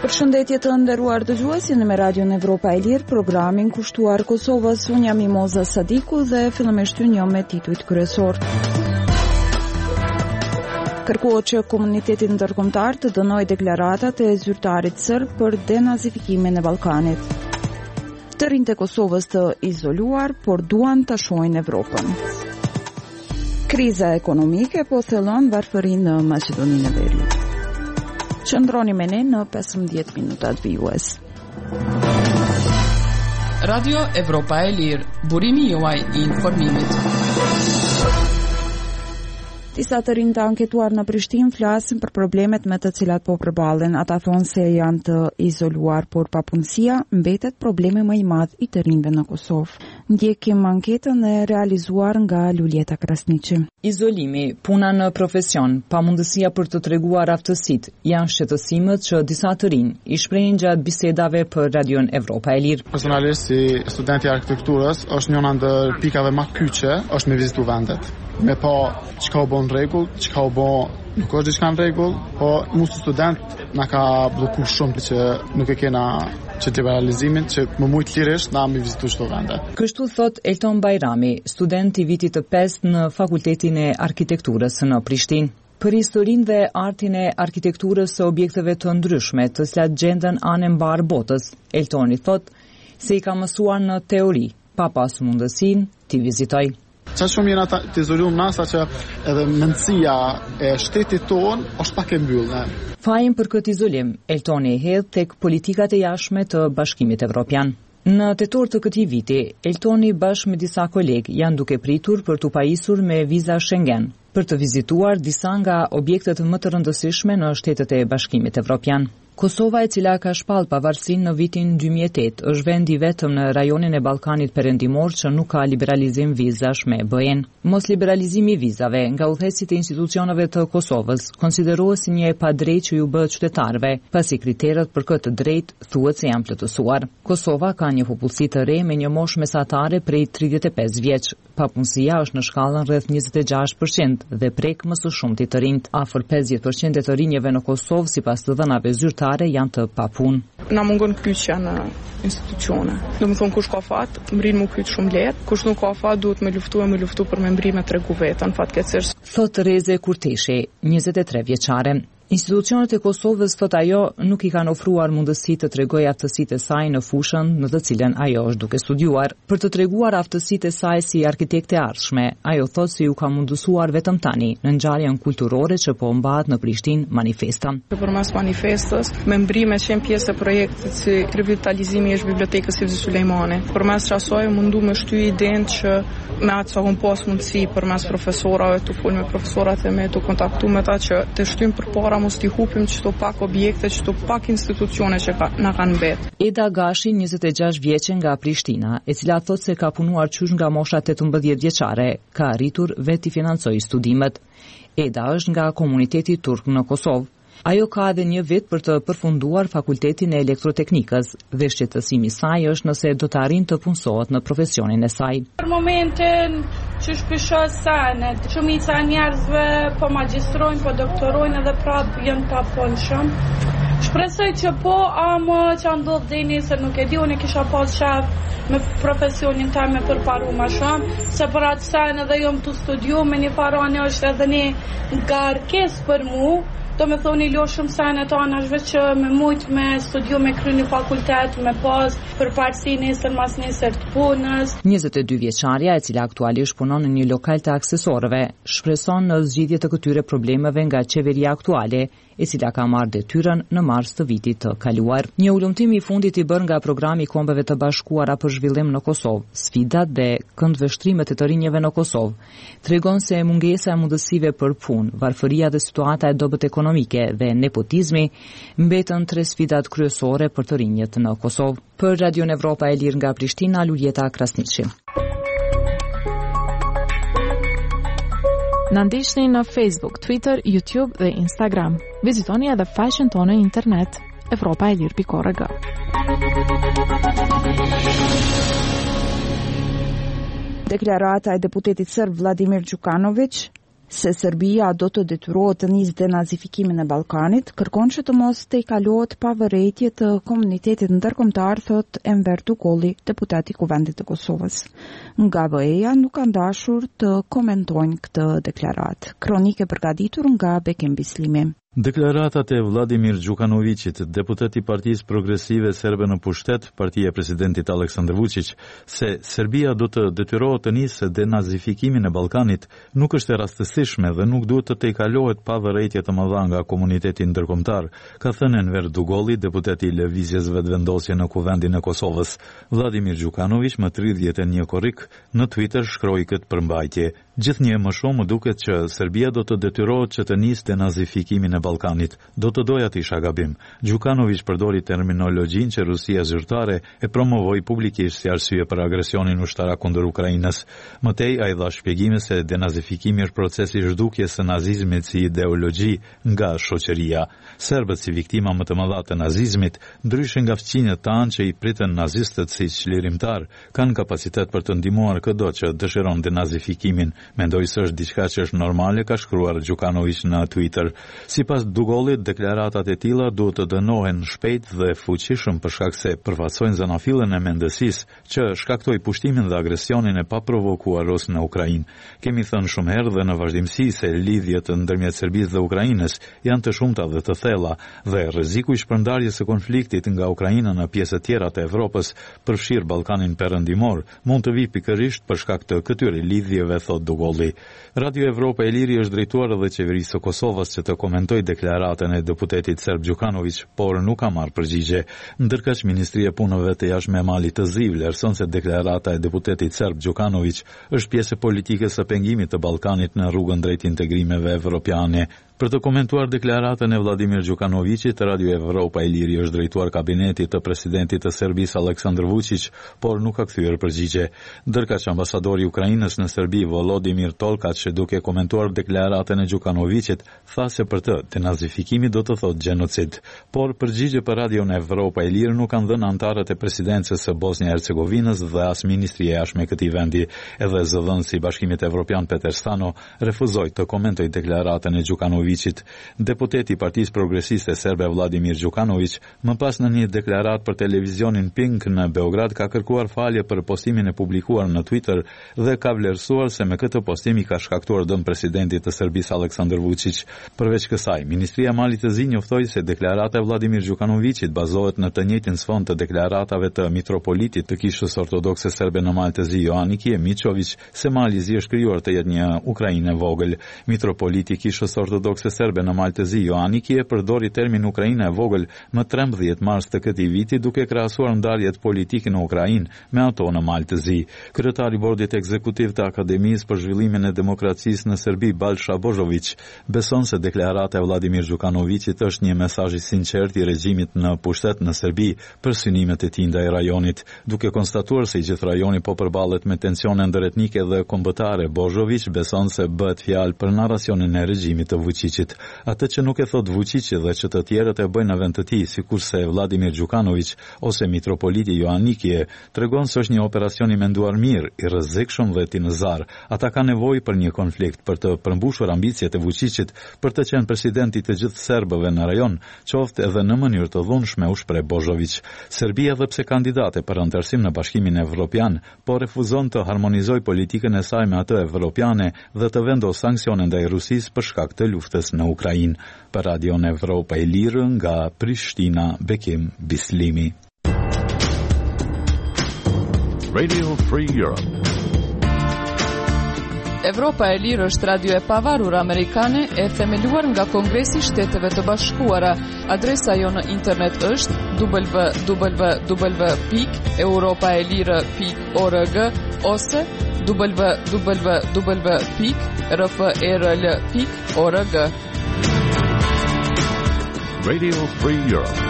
Përshëndetje të nderuar dëgjues, jeni me Radion Evropa e Lirë, programin kushtuar Kosovës. Unë jam Mimoza Sadiku dhe fillimisht ju njoh me titujt kryesor. Kërkohet që komuniteti ndërkombëtar të dënojë deklaratat e zyrtarit serb për denazifikimin e Ballkanit. Të rinjtë e Kosovës të izoluar, por duan ta shohin Evropën. Kriza ekonomike po thellon varfërinë në Maqedoninë e Veriut. Qëndroni me ne në 15 minutat vijues. Radio Evropa e Lirë, burimi juaj i informimit. Disa të rinj të anketuar në Prishtinë flasin për problemet me të cilat po përballen. Ata thonë se janë të izoluar, por papunësia mbetet problemi më i madh i të rinjve në Kosovë. Ndjekim anketën e realizuar nga Luljeta Krasniqi. Izolimi, puna në profesion, pamundësia për të treguar aftësitë janë shqetësimet që disa të rinj i shprehin gjatë bisedave për Radion Evropa e Lirë. Personalisht si studenti i arkitekturës, është njëra ndër pikave më kyçe, është me vizitu vendet. Me pa çka u bën rregull, çka u bën nuk është diçka në rregull, po mu si student na ka bllokuar shumë që nuk e kena që liberalizimin që më shumë lirisht na mi vizitu çdo vende. Kështu thot Elton Bajrami, student i vitit të 5 në Fakultetin e Arkitekturës në Prishtinë. Për historinë dhe artin e arkitekturës së objekteve të ndryshme, të cilat gjenden anë mbar botës, Eltoni thot se i ka mësuar në teori, pa pas mundësinë t'i vizitoj. Qa shumë jena të izoluar nasa që edhe mendësia e shtetit tonë është pak e mbyllë. Fajin për këtë izolim, Eltoni e hedh tek politikat e jashtme të Bashkimit Evropian. Në tetor të këtij viti, Eltoni bashkë me disa kolegë janë duke pritur për t'u pajisur me viza Schengen, për të vizituar disa nga objektet më të rëndësishme në shtetet e Bashkimit Evropian. Kosova, e cila ka shpall pavarësinë në vitin 2008, është vendi vetëm në rajonin e Ballkanit Perëndimor që nuk ka liberalizim vizash me BE-n. Mos liberalizimi i vizave nga udhëheqësit e institucioneve të Kosovës konsiderohet si një e padrejtë që ju bëhet qytetarëve, pasi kriteret për këtë drejtë thuhet se janë plotësuar. Kosova ka një popullsi të re me një moshë mesatare prej 35 vjeç. Papunësia është në shkallën rreth 26% dhe prek më së shumti të rinjt. Afër 50% e të rinjeve në Kosovë, sipas të dhënave zyrtare, janë të papunë. Na mungon kyçja në institucione. Domethënë kush ka fat, mbrin mu kyç shumë lehtë, kush nuk ka fat duhet me luftu për me mbri me tregu vetën, fatkeqësisht. Thot Reze Kurteshi, 23 vjeçare. Institucionet e Kosovës, thot ajo, nuk i kanë ofruar mundësi të tregojë aftësitë e saj në fushën në të cilën ajo është duke studiuar. Për të treguar aftësitë e saj si arkitekte e ardhshme, ajo thot se ju ka mundësuar vetëm tani në ngjarjen kulturore që po mbahet në Prishtinë manifesta. Përmes manifestës, me mbrime që janë pjesë e projektit si revitalizimi i bibliotekës Sivzi Sulejmani. Përmes asaj mundu me shty idenë që me atë sa pas mundësi përmes profesorave të fol me profesorat e me të kontaktu me ta që të shtym përpara mos t'i hupim çdo pak objekte, çdo pak institucione që na kanë mbet. Eda Gashi, 26 vjeçe nga Prishtina, e cila thot se ka punuar qysh nga mosha 18 vjeçare, ka arritur vetë i financojë studimet. Eda është nga komuniteti turk në Kosovë. Ajo ka edhe një vit për të përfunduar Fakultetin e Elektroteknikës dhe shqetësimi i saj është nëse do të arrijë të punësohet në profesionin e saj. Për momentin që shpeshoj sanet, shumica e njerëzve po magjistrojnë, po doktorojnë edhe prapë janë pa punëshëm. Shpresoj që po, ama që ndodh deni se nuk e di, unë kisha pas shef me profesionin tim me përparu më shumë, se për atë sen edhe jom të studiu me një farani është edhe një ngarkesë për mu. Do me thoni lo shumë sene të anashve që me mujt me studiu me kry një fakultet, me pas për parësi nesër mas nesër të punës. 22 vjeçarja, e cila aktualisht punon në një lokal të aksesorëve, shpreson në zgjidhje të këtyre problemeve nga qeveria aktuale, e cila ka marrë detyrën në mars të vitit të kaluar. Një ulëmtim i fundit i bërë nga programi i Kombeve të Bashkuara për zhvillim në Kosovë, sfidat dhe këndvështrimet e të rinjeve në Kosovë, tregon se mungesa e mundësive për punë, varfëria dhe situata e dobët ekonomike dhe nepotizmi mbetën 3 sfidat kryesore për të rinjët në Kosovë. Për Radion Evropa e Lirë nga Prishtina, Luljeta Krasniqi. Na ndiqni në Facebook, Twitter, YouTube dhe Instagram. Vizitoni edhe faqen tonë në internet evropaelir.org. Deklarata e deputetit serb Vladimir Đukanović se Serbia do të detyrohet të nisë denazifikimin e Ballkanit, kërkon që të mos të i kalohet pavërejtje të komunitetit ndërkombëtar, thot Enver Dugolli, deputati i Kuvendit të Kosovës. Nga BE-ja nuk kanë dashur të komentojnë këtë deklaratë. Kronike përgatitur nga Bekim Bislimi. Deklaratat e Vladimir Đukanovićit, deputet i Partisë Progresive Serbe në pushtet, partia e presidentit Aleksandar Vučić, se Serbia do të detyrohet të nisë denazifikimin e Ballkanit, nuk është e rastësishme dhe nuk duhet të tejkalohet pa vërejtje të mëdha nga komuniteti ndërkombëtar, ka thënë Enver Dugolli, deputeti i Lëvizjes Vetëvendosje në Kuvendin e Kosovës. Vladimir Đukanović më 31 korrik në Twitter shkroi këtë përmbajtje. Gjithnjë më shumë duket që Serbia do të detyrohet që të nisë denazifikimin e Ballkanit. Do të doja të isha gabim. Đukanović përdori terminologjinë që Rusia zyrtare e promovoi publikisht si arsye për agresionin ushtarak kundër Ukrainës. Mëtej ai dha shpjegime se denazifikimi është procesi i zhdukjes së nazizmit si ideologji nga shoqëria. Serbët si viktima më të mëdha të nazizmit, ndryshe nga fqinjet tanë që i pritën nazistët si çlirimtar, kanë kapacitet për të ndihmuar çdo që dëshiron denazifikimin. Mendoj se është diçka që është normale, ka shkruar Đukanović në Twitter. Sipas Dugollit, deklaratat e tilla duhet të dënohen shpejt dhe fuqishëm për shkak se përfaqësojnë zanafillën e mendësisë që shkaktoi pushtimin dhe agresionin e paprovokuar rus në Ukrainë. Kemi thënë shumë herë dhe në vazhdimsi se lidhjet ndërmjet Serbisë dhe Ukrainës janë të shumta dhe të thella dhe rreziku i shpërndarjes së konfliktit nga Ukraina në pjesë të tjera të Evropës, përfshir Ballkanin perëndimor, mund të vijë pikërisht për shkak të këtyre lidhjeve, thot Dugolli. Radio Evropa e Liri është drejtuar edhe qeverisë së Kosovës që të komentoj deklaratën e deputetit serb Đukanović, por nuk ka marrë përgjigje. Ndërkaq Ministria e Punëve të Jashtme e Malit të Zi vlerëson se deklarata e deputetit serb Đukanović është pjesë politike së pengimit të Ballkanit në rrugën drejt integrimeve evropiane. Për të komentuar deklaratën e Vladimir Đukanovićit, Radio Evropa e Liri është drejtuar kabinetit të presidentit të Serbisë Aleksandar Vučić, por nuk ka kthyer përgjigje. Ndërkaq ambasadori i Ukrainës në Serbi Volodimir Tolkaç, duke komentuar deklaratën e Đukanovićit, tha se për të denazifikimi do të thotë gjenocid. Por përgjigje për Radio Evropa e Liri nuk kanë dhënë antarët e presidencës së Bosnia-Hercegovinës dhe as ministri i jashtme e këtij vendi. Edhe zëdhënësi i Bashkimit Evropian Peter Stano refuzoi të komentojë deklaratën e Đukanovićit. Deputeti i Partisë Progresiste Serbe Vladimir Đukanović, më pas në një deklaratë për televizionin Pink në Beograd, ka kërkuar falje për postimin e publikuar në Twitter dhe ka vlerësuar se me këtë postim i ka shkaktuar dëm presidentit të Serbisë Aleksandar Vučić. Përveç kësaj, Ministria e Malit të Zi njoftoi se deklarata e Vladimir Đukanovićit bazohet në të njëjtin sfond të deklaratave të mitropolitit të Kishës Ortodokse Serbe në Mal të Zi Joaniki Mićović, se Mali i Zi është krijuar të jetë një Ukrainë e vogël. Mitropoliti i Kishës Ortodokse Serbe në Mal të Zi Joaniki e përdori termin Ukraina e vogël më 13 mars të këtij viti, duke krahasuar ndarjet politike në Ukrainë me ato në Mal të Zi. Kryetari i Bordit Ekzekutiv të Akademisë për Zhvillimin e Demokracisë në Serbi, Balša Božović, beson se deklarata e Vladimir Đukanovićit është një mesazh i sinqert i regjimit në pushtet në Serbi për synimet e tij ndaj rajonit. Duke konstatuar se i gjithë rajoni po përballet me tensione ndëretnike dhe kombëtare, Božović beson se bëhet fjalë për narracionin e regjimit të Vučićit. Atë që nuk e thot Vučići dhe që të tjerët e bëjnë në vend të tij, sikurse Vladimir Đukanović ose mitropoliti Joannikie, tregon se është një operacion i menduar mirë, i rrezikshëm dhe tinëzar. Ata kanë nevojë për një konflikt për të përmbushur ambicjet e Vučićit për të qenë presidenti të gjithë serbëve në rajon, qoftë edhe në mënyrë të dhunshme, u shpreh Božović. Serbia, edhe pse kandidate për antarësim në Bashkimin Evropian, po refuzon të harmonizojë politikën e saj me atë evropiane dhe të vendosë sanksione ndaj Rusisë për shkak të luftës në Ukrainë. Për Radio Evropa e Lirë nga Prishtina, Bekim Bislimi. Radio Free Europe. Evropa e Lirë është radio e pavarur amerikane e themeluar nga Kongresi i Shteteve të Bashkuara. Adresa jo në internet është www.europaelire.org ose www.rfrl.org. Radio Free Europe.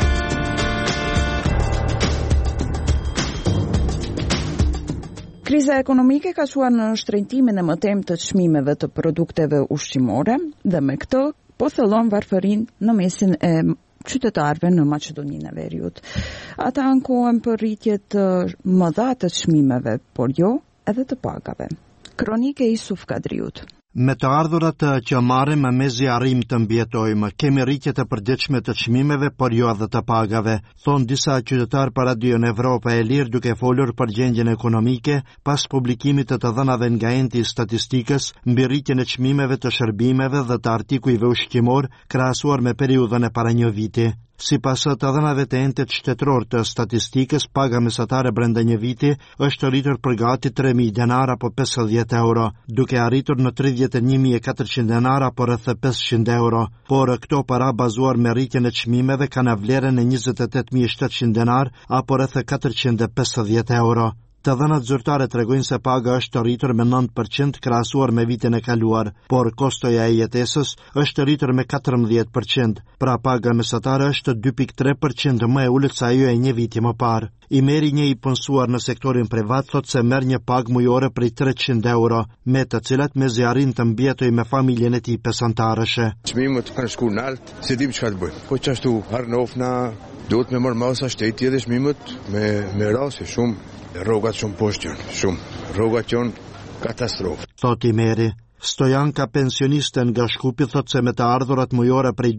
Kriza ekonomike ka çuar në shtrëngimin e mëtejmë të çmimeve të produkteve ushqimore dhe me këtë po thellon varfërinë në mesin e qytetarëve në Maqedoninë e Veriut. Ata ankohen për rritje të mëdha të çmimeve, por jo edhe të pagave. Kronike Isuf Kadriut. Me të ardhurat që marrim me mezi arrim të mbjetojmë, kemi rritje të përditshme të çmimeve, por jo edhe të pagave, thon disa qytetar për Radion Evropa e Lirë duke folur për gjendjen ekonomike pas publikimit të dhënave nga enti i statistikës mbi rritjen e çmimeve të shërbimeve dhe të artikujve ushqimor krahasuar me periudhën e para një viti. Sipas të dhënave të entit shtetëror të statistikës, paga mesatare brenda një viti është rritur për gati 3.000 denar apo 50 euro, duke arritur në 31.400 denar apo rreth 500 euro, por këto para bazuar me rritjen e çmimeve kanë vlerën e 28.700 denar apo rreth 450 euro. Të dhënat zyrtare tregojnë se paga është rritur me 9% krahasuar me vitin e kaluar, por kostoja e jetesës është rritur me 14%, pra paga mesatare është 2.3% më e ulët se ajo e një viti më parë. I meri një i punësuar në sektorin privat thot se merr një pagë mujore prej 300 euro, me të cilat mezi arrin të mbjetoj me familjen e tij pesantarëshe. Çmimet kanë shkuar nalt, se dim çfarë të bëjmë. Po çashtu harnofna duhet me marr masa shteti edhe çmimet me raste shumë. Rrogat shumë poshtë janë, shumë. Rrogat janë katastrofë. Thot i meri. Stojanka, pensioniste nga Shkupi, thot se me të ardhurat mujore prej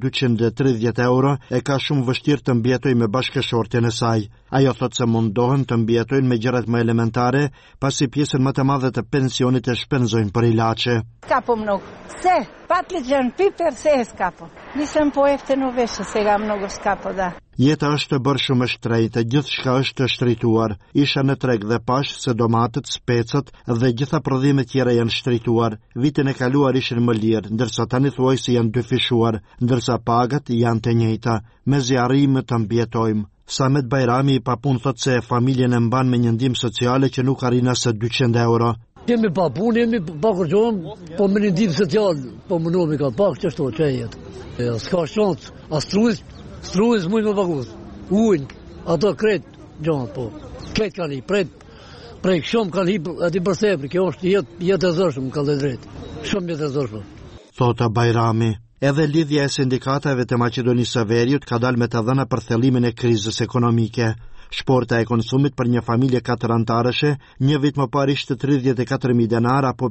230 euro e ka shumë vështirë të mbjetoj me bashkëshortin e saj. Ajo thot se mundohen të mbjetojnë me gjërat më elementare, pasi pjesën më të madhe të pensionit e shpenzojnë për ilaçe. Skapo mnogo. Se, patligjën, piper, se skapo. Nisam po jeftino vesh se ga mnogo skapo, da. Jeta është bërë shumë e shtrenjtë, gjithçka është shtrituar. Isha në treg dhe pash se domatet, specat dhe gjitha prodhimet tjera janë shtrituar. Vitin e kaluar ishin më lirë, ndërsa tani thuaj se janë dyfishuar, ndërsa pagat janë të njëjta. Mezi arrim të mbjetojmë. Samet Bajrami i papun thot se familjen e mban me një ndihmë sociale që nuk arrin as 200 euro. Jemi pa punë, jemi pa kërgjom, po me një ndihmë social, po më nëmi ka pak që shto që e jetë. S'ka shans, as Struis mujtë më pagus, ujnë, ato kretë, gjonë, po, kretë kanë i, prej shumë kanë i ati përsepri, kjo është jetë e zërshëm, ka dhe drejtë, shumë jetë e zërshëm. Thota Bajrami, edhe lidhja e sindikatave të Maqedonisë së Veriut ka dalë me të dhëna për thellimin e krizës ekonomike. Shporta e konsumit për një familje 4 antarëshe një vit më parë ishte 34.000 denar apo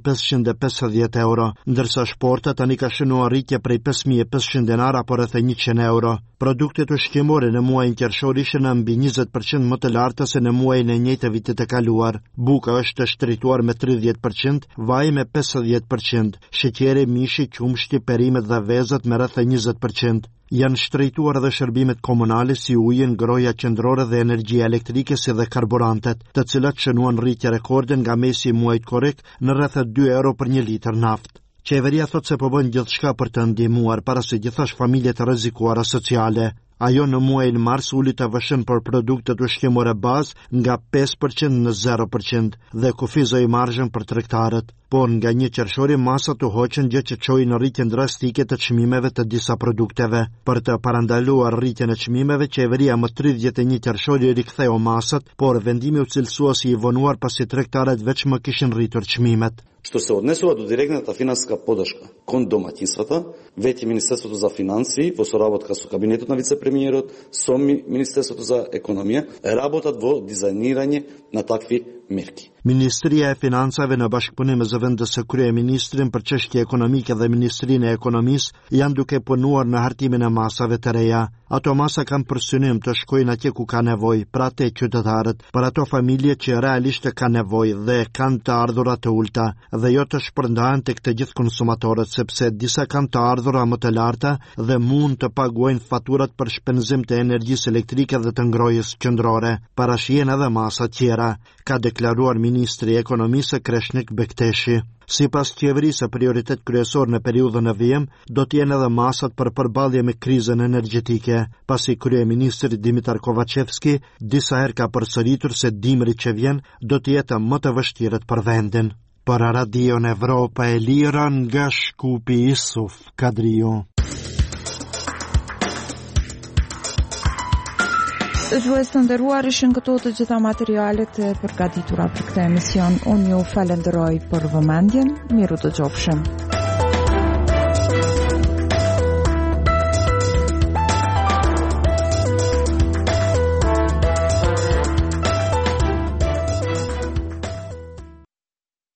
550 euro, ndërsa shporta tani ka shënuar rritje prej 5.500 denar apo rreth 100 euro. Produktet ushqimore në muajin qershor ishin në mbi 20% më të larta se në muajin e njëjtë vitit të kaluar. Buka është shtrituar me 30%, vaji me 50%, sheqeri, mishi, qumshti, perimet dhe vezët me rreth 20%. Janë shtrejtuar edhe shërbimet komunale si uji, ngroja qendrore dhe energjia elektrike si dhe karburantet, të cilat shënuan rritje rekorde nga mesi i muajit korrik në rreth 2 euro për 1 litër naftë. Qeveria thot se po bën gjithçka për të ndihmuar para se gjithashtu familjet të rrezikuara sociale. Ajo në muajin mars uli të vëshën për produktet ushqimore bazë nga 5% në 0% dhe kufizoi marzhën për tregtarët. Por nga 1 qershori masat u hoqën, gjë që çoi në rritjen drastike të çmimeve të disa produkteve. Për të parandaluar rritjen e çmimeve, qeveria më 31 qershori riktheu masat, por vendimi u cilësua si i vonuar pasi tregtarët veç më kishin rritur çmimet. Што се однесува до директната финансиска поддршка кон домаќинствата, веќе Министерството за финансии во соработка со кабинетот на вице-премиерот, со Министерството за економија, работат во дизајнирање на такви merki. Ministria e Financave në bashkëpunim me zëvendës së kryeministrin për çështje ekonomike dhe Ministrinë e Ekonomisë janë duke punuar në hartimin e masave të reja. Ato masa kanë për synim të shkojnë atje ku ka nevojë, pra te qytetarët, për ato familje që realisht kanë nevojë dhe kanë të ardhurat të ulta, dhe jo të shpërndahen tek të gjithë konsumatorët, sepse disa kanë të ardhura më të larta dhe mund të paguajnë faturat për shpenzim të energjisë elektrike dhe të ngrojës qendrore. Parashihen edhe masa tjera, ka deklaruar Ministri i Ekonomisë Kreshnik Bekteshi. Sipas qeverisë, prioritet kryesor në periudhën e vijim do të jenë edhe masat për përballje me krizën energjetike, pasi kryeministri Dimitar Kovacevski disa herë ka përsëritur se dimri që vjen do të jetë më të vështirët për vendin. Për Radion Evropa e Lira nga Shkupi, Isuf Kadriu. Dëgjues të nderuar, ishin këto të gjitha materialet e përgatitura për këtë emision. Unë ju falenderoj për vëmendjen. Miru të qofshim.